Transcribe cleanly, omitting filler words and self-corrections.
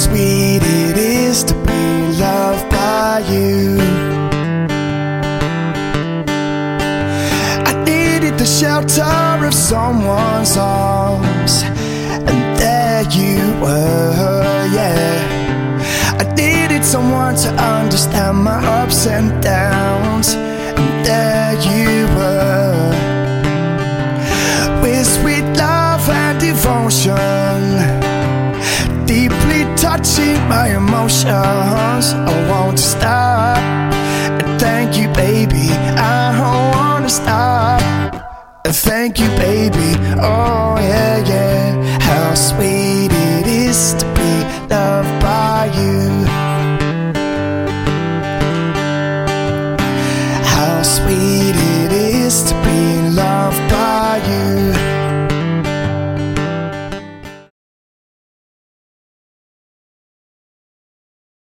sweet it is to be loved by you. I needed the shelter of someone's arms, and there you were, yeah. I needed someone to understand my ups and downs, and there you were. With sweet love and devotion, deeply touching my emotions. I won't stop. Thank you, baby, I don't wanna stop. Thank you, baby, oh yeah, yeah. How sweet